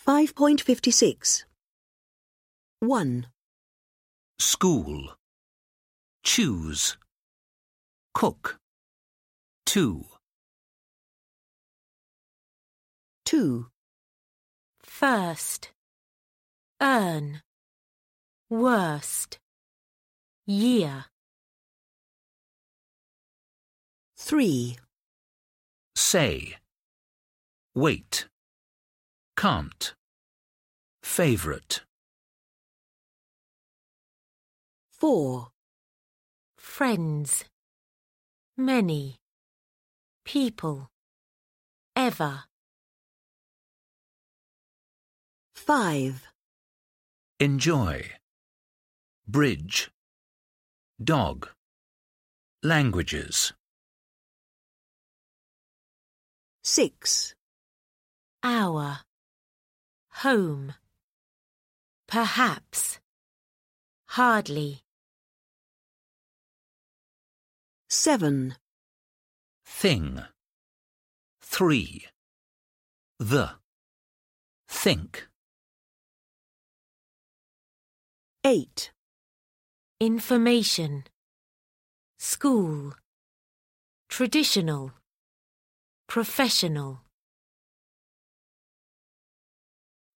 5.56. 1, School. Choose. Cook. 2. 2, First. Earn. Worst. Year. 3, Say. Wait. Can't. Favorite. 4, Friends. Many. People. Ever. 5, Enjoy. Bridge. Dog. Languages. 6, Hour. Home. Perhaps. Hardly. 7, Thing. 3. The. Think. 8, Information. School. Traditional. Professional.